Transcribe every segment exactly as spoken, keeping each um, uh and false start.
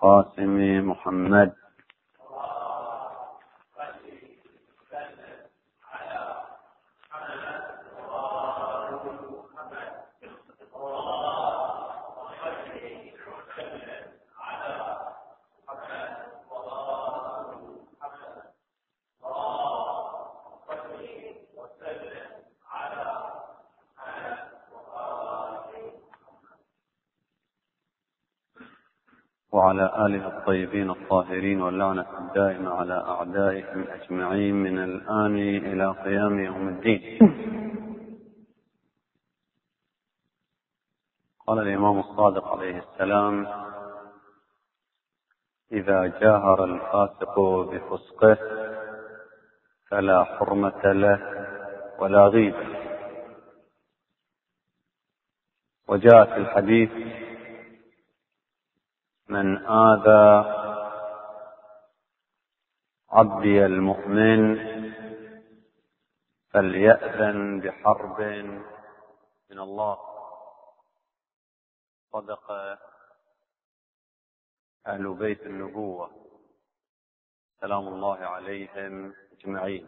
قاسم محمد. وعلى آله الطيبين الطاهرين واللعنة الدائمة على أعدائهم أجمعين من الآن إلى قيام يوم الدين. قال الإمام الصادق عليه السلام: إذا جاهر الفاسق بفسقه فلا حرمة له ولا غيبة. وجاء في الحديث: من آذى عبدي المؤمن فليأذن بحرب من الله. صدق أهل بيت النبوة سلام الله عليهم أجمعين.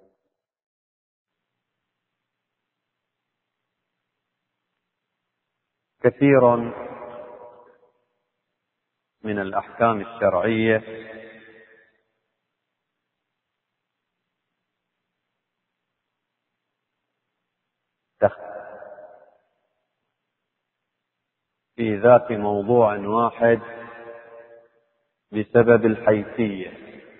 كثير من الأحكام الشرعية في ذات موضوع واحد بسبب الحيثية.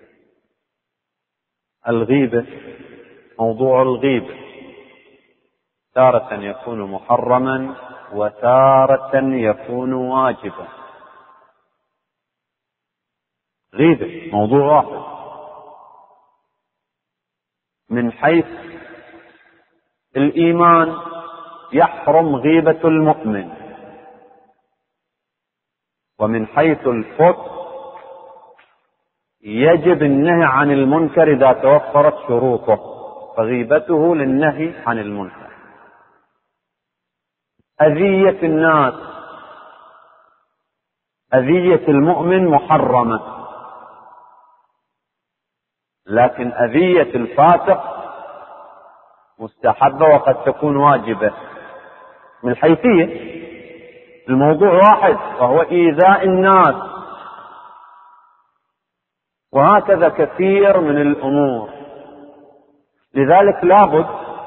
الغيبة، موضوع الغيبة تارة يكون محرما وتارة يكون واجبا. غيبة موضوع واحد، من حيث الإيمان يحرم غيبة المؤمن، ومن حيث الفسق يجب النهي عن المنكر إذا توفرت شروطه، فغيبته للنهي عن المنكر. أذية الناس، أذية المؤمن محرمة، لكن أذية الفاسق مستحبة وقد تكون واجبة. من الحيثية الموضوع واحد وهو إيذاء الناس، وهكذا كثير من الأمور. لذلك لابد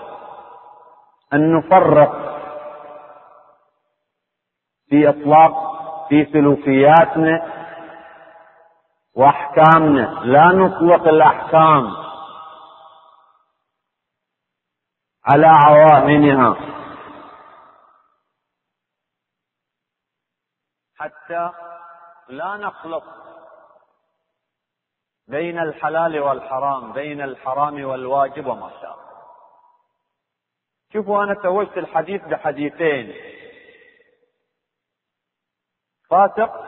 أن نفرق في إطلاق في سلوكياتنا وأحكامنا، لا نطلق الأحكام على عواملها حتى لا نخلط بين الحلال والحرام، بين الحرام والواجب وما شابه. شوفوا، أنا توجت الحديث بحديثين. فاسق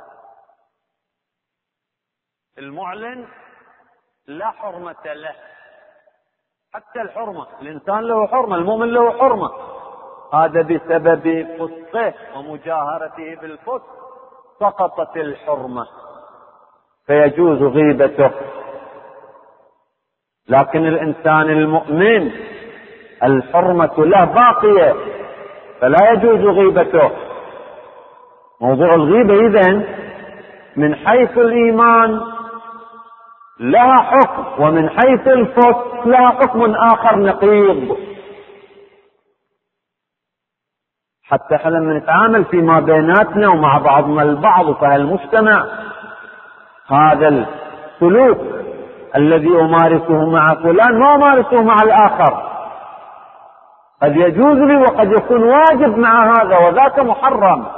المعلن لا حرمة له، حتى الحرمة، الإنسان له حرمة، المؤمن له حرمة، هذا بسبب فسقه ومجاهرته بالفسق سقطت الحرمة فيجوز غيبته. لكن الإنسان المؤمن الحرمة له باقية فلا يجوز غيبته. موضوع الغيبة إذن من حيث الإيمان لها حكم، ومن حيث الفسق لها حكم آخر نقيض. حتى احنا لما نتعامل فيما بيناتنا ومع بعضنا البعض فهالمجتمع، هذا السلوك الذي أمارسه مع فلان ما أمارسه مع الآخر، قد يجوز لي وقد يكون واجب مع هذا وذاك محرم.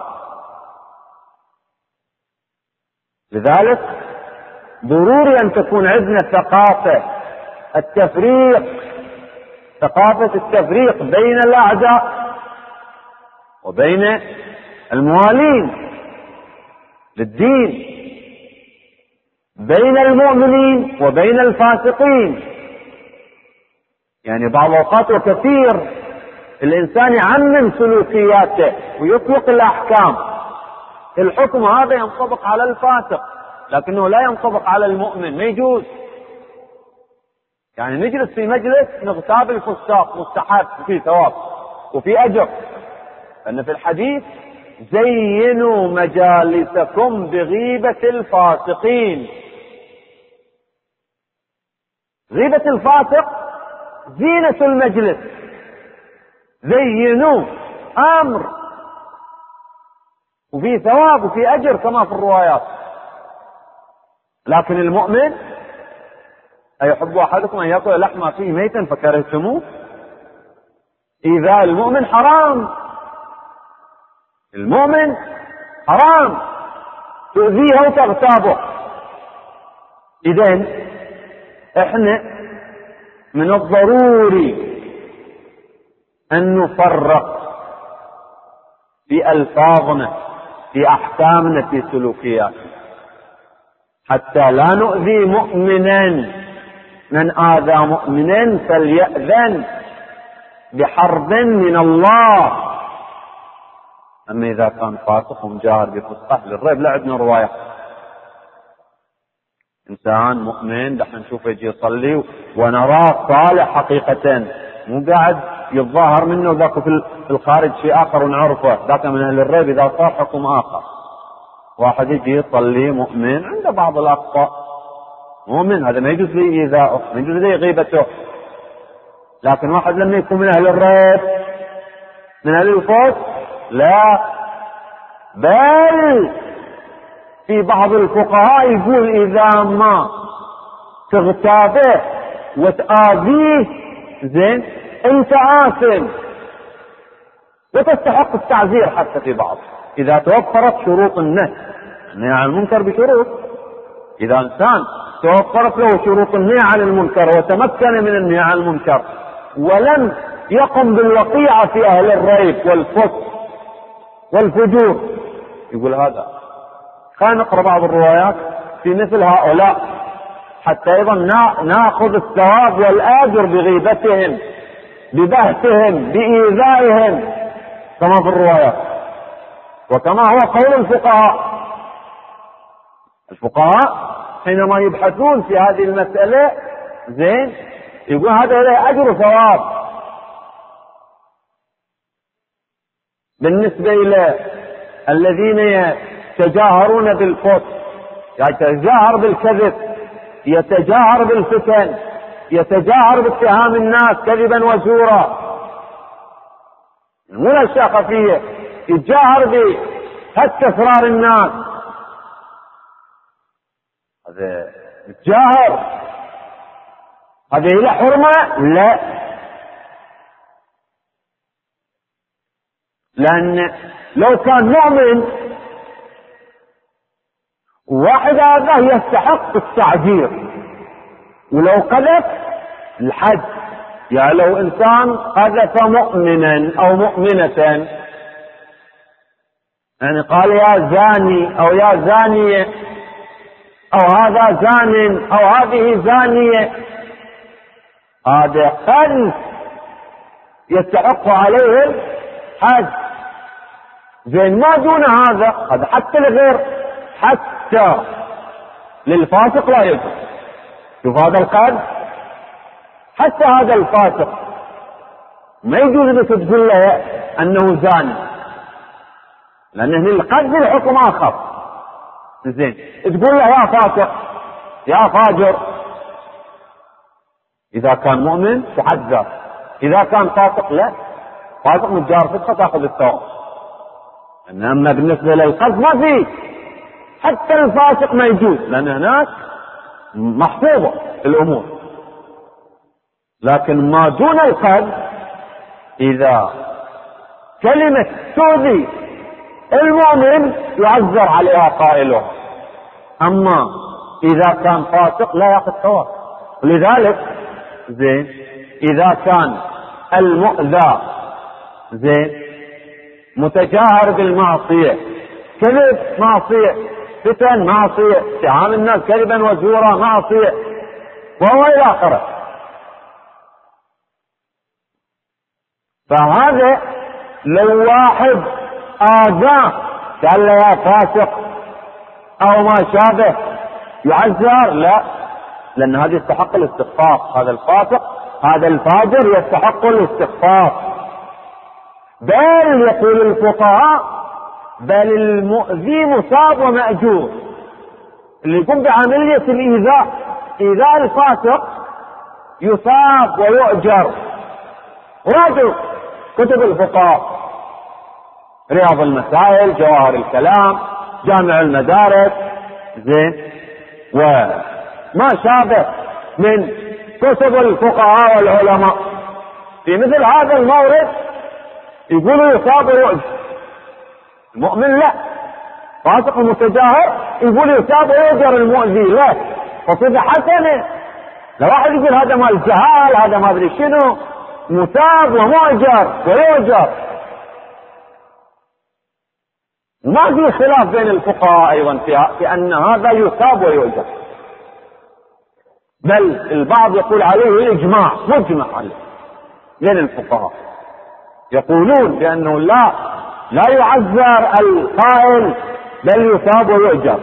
لذلك ضروري أن تكون عندنا ثقافة التفريق، ثقافة التفريق بين الأعداء وبين الموالين للدين، بين المؤمنين وبين الفاسقين. يعني بعض الأوقات وكثير الإنسان يعمم سلوكياته ويطلق الأحكام، الحكم هذا ينطبق على الفاسق لكنه لا ينطبق على المؤمن، ما يجوز. يعني نجلس في مجلس نغتاب الفساق مستحب وفي ثواب وفي أجر، لأن في الحديث زينوا مجالسكم بغيبة الفاسقين. غيبة الفاسق زينة المجلس، زينوا أمر وفي ثواب وفي أجر كما في الروايات. لكن المؤمن أيحب أحدكم أن يأكل لحم أخيه ميتا فكرهتموه؟ إذا المؤمن حرام، المؤمن حرام تؤذيه وتغتابه. إذن إحنا من الضروري أن نفرق في ألفاظنا، في أحكامنا، في سلوكياتنا، حتى لا نؤذي مؤمنا. من آذى مؤمنا فليأذن بحرب من الله. أما إذا كان فاسق ومجاهر بفسقه للريب، لا عندنا رواية. إنسان مؤمن دحين نشوفه يجي يصلي ونراه صالح حقيقة، مو قاعد يتظاهر منه وذاك في الخارج شيء آخر ونعرفه، ذاك من أهل الريب إذا صار حكم آخر. واحد يجي يصلي مؤمن عنده بعض الأخطاء، مؤمن هذا ما يجوز لي إيذاؤه، ما يجوز لي غيبته. لكن واحد لما يكون من أهل الريب، من أهل الفسق، لا، بل في بعض الفقهاء يقول إذا ما تغتابه وتآذيه زين أنت آثم وتستحق التعزير. حتى في بعض إذا توفرت شروط النهي، النهي عن المنكر بشروط، إذا إنسان توفرت له شروط النهي عن المنكر وتمكن من النهي عن المنكر ولم يقم بالوقيعة في أهل الريب والفسق والفجور، يقول هذا. خلينا نقرأ بعض الروايات في مثل هؤلاء حتى أيضا نأخذ الثواب والآجر بغيبتهم، ببهتهم، بإيذائهم، كما في الروايات وكما هو قول الفقهاء. الفقهاء حينما يبحثون في هذه المسألة زين يقول هذا له أجر وثواب. بالنسبة إلى الذين يتجاهرون بالفسق، يتجاهر بالكذب، يتجاهر بالفتن، يتجاهر باتهام الناس كذبا وزورا، مو الأشياء خفية، يتجاهر بهتك أسرار الناس، هذا يتجاهر، هذا له حرمة؟ لا، لأن لو كان مؤمن واحد هذا يستحق التعذير، ولو قذف الحد. يعني لو إنسان قذف مؤمنا أو مؤمنة، يعني قال يا زاني أو يا زانية أو هذا زان أو هذه زانية، هذا قذف يستحق عليه الحد. زين ما دون هذا، هذا حتى لغير، حتى للفاسق لا يجوز. شوف هذا القذف، حتى هذا الفاسق ما يجوز انك تقول له انه زاني، لان القذف الحكم اخر. زين تقول له يا فاسق يا فاجر، اذا كان مؤمن تحذر، اذا كان فاسق لا، فاسق متجار فسقه تاخذ الثواب. اما بالنسبه للقذف ما فيه، حتى الفاسق ما يجوز، لان هناك محفوظه الامور. لكن ما دون القذف، اذا كلمه تؤذي المؤمن يعذر عليها قائلها، اما اذا كان فاسق لا ياخذ ثواب. لذلك زين اذا كان المؤذى زين متجاهر بالمعصيه، كذب معصيه، فتن معصيه، اتهام الناس كذبا وزورا معصيه، وهو الى اخره، فهذا لو واحد آذاه قال له يا فاسق أو ما شابه يعذر؟ لا، لأن هذا يستحق الاستخفاف، هذا الفاسق هذا الفاجر يستحق الاستخفاف. بل يقول الفقهاء بل المؤذي مصاب ومأجور، اللي يقوم بعملية الإيذاء إيذاء الفاسق يصاب ويؤجر. راجعوا كتب الفقهاء، رياض المسائل، جواهر الكلام، جامع المدارس، زين، وما شابه من كتب الفقهاء والعلماء في مثل هذا المورد يقولوا يصاب ويؤجر. المؤمن لا، فاسق متجاهر يقول يصاب ويؤجر، المؤذي لا، فصيغة حسنة. لو واحد يقول هذا مال جهال، هذا ما ادري شنو، مصاب ومؤجر ويؤجر. ما في خلاف بين الفقهاء ايضا فيها في ان هذا يصاب ويؤجر، بل البعض يقول عليه الاجماع، مجمع عليه بين الفقهاء، يقولون بانه لا لا يعذر القائل بل يصاب ويؤجر.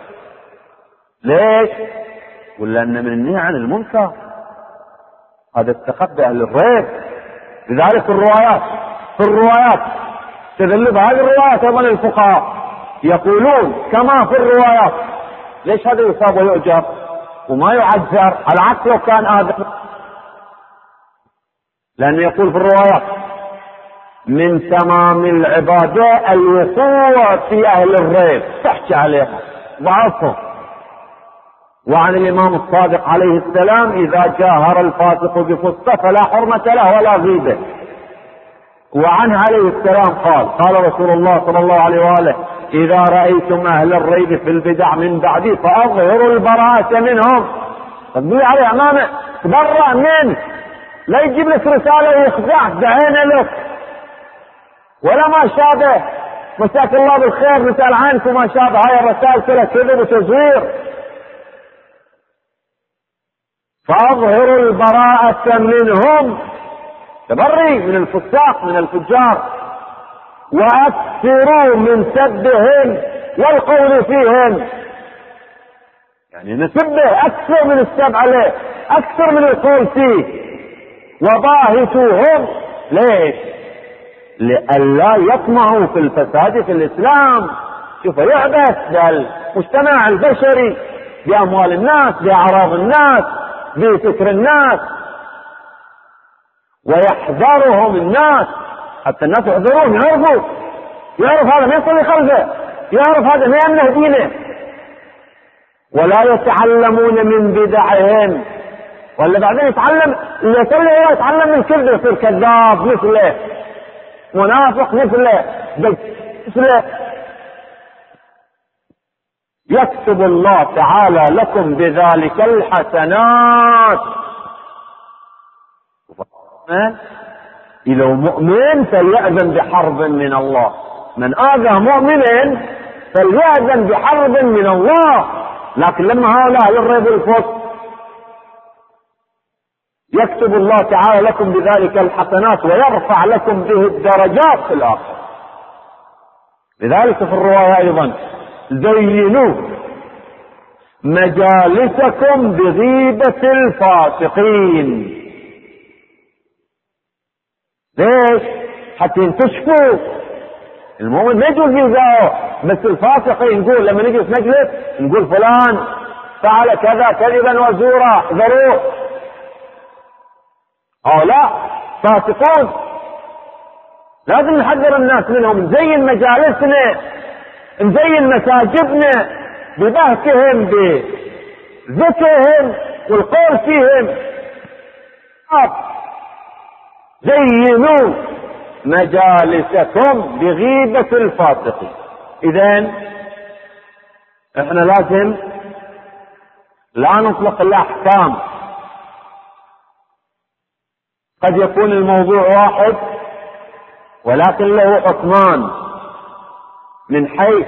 ليش؟ ولا ان من النهي عن المنكر هذا استخف اهل الريب. لذلك في الروايات في الروايات تدل بهذه الروايات ايضا الفقهاء يقولون كما في الروايات. ليش هذا يصاب ويؤجر وما يعذر؟ على عكس لو كان آدم، لأنه يقول في الروايات من تمام العبادة الوقوع في أهل الريب، تحكي عليها ضعفهم. وعن الإمام الصادق عليه السلام إذا جاهر الفاسق بفسقه فلا حرمة له ولا غيبة. وعنه عليه السلام قال قال رسول الله صلى الله عليه وآله إذا رأيتم أهل الريب في البدع من بعدي فأظهروا البراءة منهم. تقول عليه أمامه تبرأ منه، لا يجيب لك رسالة ويخدعك بعينه لك ولا ما شابه. مساك الله بالخير مثال عنك وما شابه، هاي الرسائل كلها كذب وتزوير. فأظهروا البراءة منهم، تبري من الفساق من الفجار، وأكثروا من سبهم والقول فيهم، يعني نسبه أكثر من السب عليه، أكثر من القول فيه. وباهتوهم، ليش؟ لئلا يطمعوا في الفساد في الإسلام. شوف يعبث بالمجتمع البشري بأموال الناس، بأعراض الناس، بفكر الناس، ويحذرهم الناس حتى الناس يحذرون، يعرفوا يعرف هذا ما يصلي خلفه، يعرف هذا ما يمنه دينه. ولا يتعلمون من بدعهم، ولا بعدين يتعلم اللي يصلي هو يتعلم من كذب، يصير كذاب مثله، منافق مثله، مثله. يكتب الله تعالى لكم بذلك الحسنات. إذا مؤمن فليأذن بحرب من الله، من آذى مؤمنا فليأذن بحرب من الله. لكن لما هؤلاء الريب الفسق يكتب الله تعالى لكم بذلك الحسنات ويرفع لكم به الدرجات في الآخرة. لذلك في الرواية أيضا زينوا مجالسكم بغيبة الفاسقين. ليش؟ حتى ينتشفوا. المؤمن ما يجوز يزاوه، بس الفاسقين نقول لما نجلس مجلس نقول فلان فعل كذا كذبا وزورا ذروه. أو لا، فاسقون لازم نحذر الناس منهم. نزين مجالسنا، نزين مساجدنا ببهتهم بذكرهم والقول فيهم. زينوا مجالسكم بغيبة الفاسقين. إذن احنا لازم لا نطلق الأحكام. قد يكون الموضوع واحد ولكن له حكمان، من حيث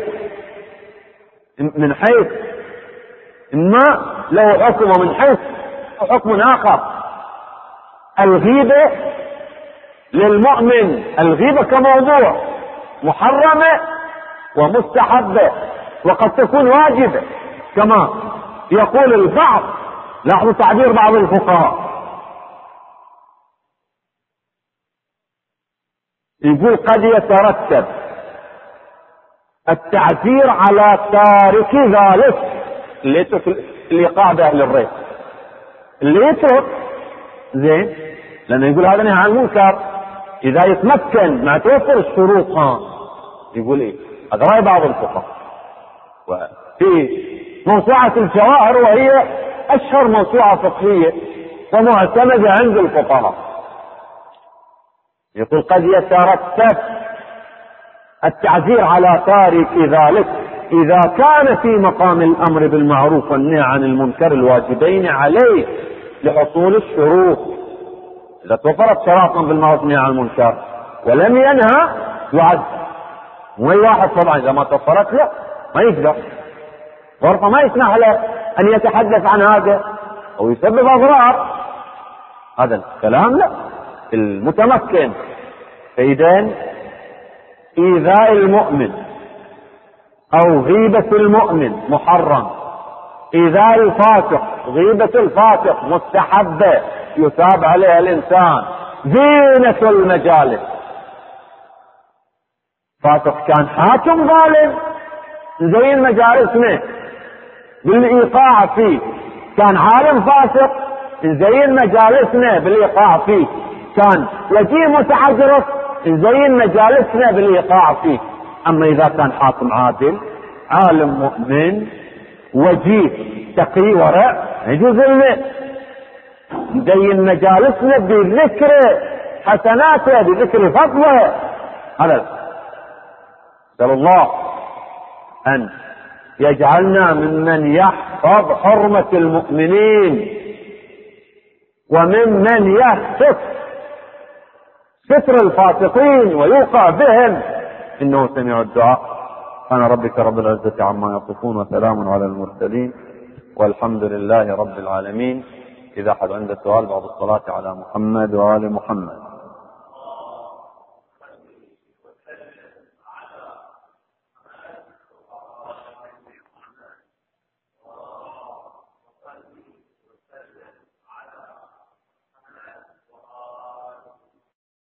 من حيث ما له حكم ومن حيث حكم آخر. الغيبة للمؤمن، الغيبة كموضوع محرمة ومستحبة وقد تكون واجبة كما يقول البعض. لاحظوا تعبير بعض الفقهاء، يقول قد يترتب التعزير على تارك ذلك، اللي يترك الإيقاع بأهل الريب، اللي يترك زين لأنه يقول هذا نهي عن المنكر إذا يتمكن مع توفر الشروط. ها يقول إيه؟ هذا رأي بعض الفقهاء. وفي موسوعة الجواهر، وهي أشهر موسوعة فقهية ومعتمدة عند الفقهاء، يقول قد يترتب التعزير على تارك ذلك إذا كان في مقام الأمر بالمعروف والنهي عن المنكر الواجبين عليه لحصول الشروط. إذا توفرت شراطا بالمعروف والنهي عن المنكر ولم ينهى يعد. مو واحد طبعا إذا ما توفرت له ما يقدر، غرفة ما يسمح له أن يتحدث عن هذا أو يسبب أضرار، هذا الكلام لا. المتمكن فإذن إيذاء المؤمن أو غيبة المؤمن محرم، إيذاء الفاسق غيبة الفاسق مستحبة يثاب عليها الإنسان. زينة المجالس، فاسق كان حاكم ظالم زين مجالسنا بالإيقاع فيه، كان عالم فاسق نزين مجالسنا بالإيقاع فيه، كان وجيه متعجرف نزين مجالسنا بالإيقاع فيه. أما إذا كان حاكم عادل عالم مؤمن وجيه تقي ورع يجوز لنا نزين مجالسنا بذكر حسناته بذكر فضله. هذا نسأل الله أن يجعلنا ممن يحفظ حرمة المؤمنين وممن يهتك ستر الفاسقين ويوقع بهم، إنه سميع الدعاء. سبحان ربك رب العزة عما يصفون وسلام على المرسلين والحمد لله رب العالمين. إذا أحد عنده سؤال بعد الصلاة على محمد وآل محمد.